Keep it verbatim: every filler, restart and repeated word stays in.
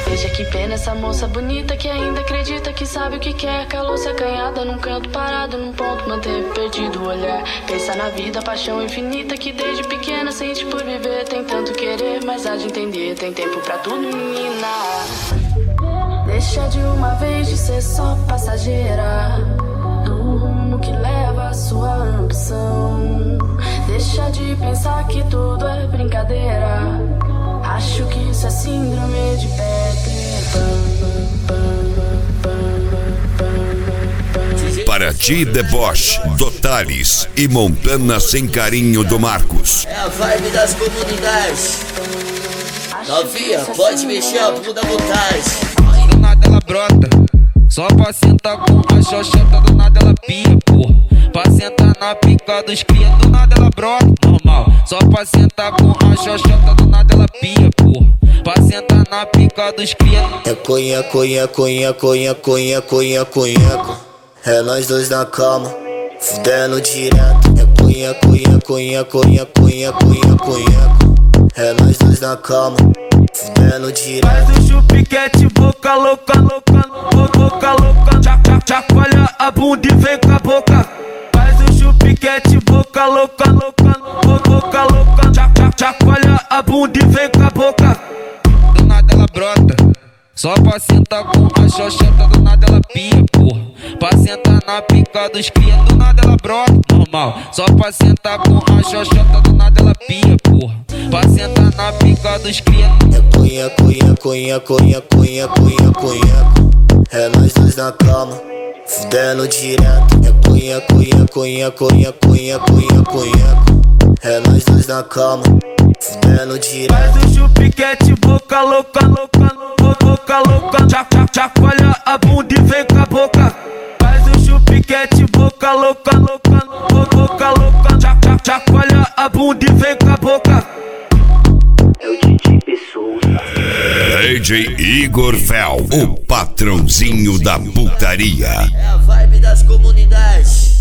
Veja que pena essa moça bonita que ainda acredita que sabe o que quer. Calou-se acanhada num canto parado, num ponto manteve perdido o olhar. Pensa na vida, paixão infinita que desde pequena sente por viver. Tem tanto querer, mas há de entender, tem tempo pra tudo, menina. Deixa de uma vez de ser só passageira do rumo que leva a sua ambição. Deixa de pensar que tudo é brincadeira. Acho que isso é síndrome de Peter Pan. Paraty Deboche, Totales e Montana Sem Carinho do Marcos. É a vibe das comunidades. Novinha, pode mexer a bunda à vontade. Do nada ela brota, só pra sentar com a xoxota. Do nada ela pia, porra, pra sentar na pica dos cria. Do nada ela brota, normal, só pra sentar com a xoxota. Do nada ela pia, porra, pra sentar na pica dos cria. É conha, conha, conha, conha, conha, conha, conha. É nós dois na cama, fudendo direto. É conha, conha, conha, conha, conha, conha, conha. É nós dois na cama, fudendo direto. Faz o chupiquete, boca louca, louca, boca, boca louca. Chacoalha a bunda e vem com a boca. Faz o chupiquete, boca louca, louca, boca, boca louca. Chacoalha a bunda e vem com a boca. Do nada ela brota, só pra sentar com a xoxota. Do nada ela pia, porra, pra sentar na pica dos cria. Do nada ela brota, normal, só pra sentar com a xoxota. Do nada ela pia, porra, pra sentar na pica dos cria. É conha, conha, conha, conha, conha, conha, conha. É nós dois na cama, fudendo direto. É conha, conha, conha, conha, conha, conha, conha. É nós dois na cama, fudendo direto. Faz o chupiquete, boca louca, louca, boca, boca louca. Chacoalha a bunda e vem com a boca. Faz o chupiquete, boca louca, louca, boca, boca louca. Chacoalha a bunda e vem com a boca. É o D J Pessoa. D J Igor Fel, o patrãozinho da putaria. É a vibe das comunidades.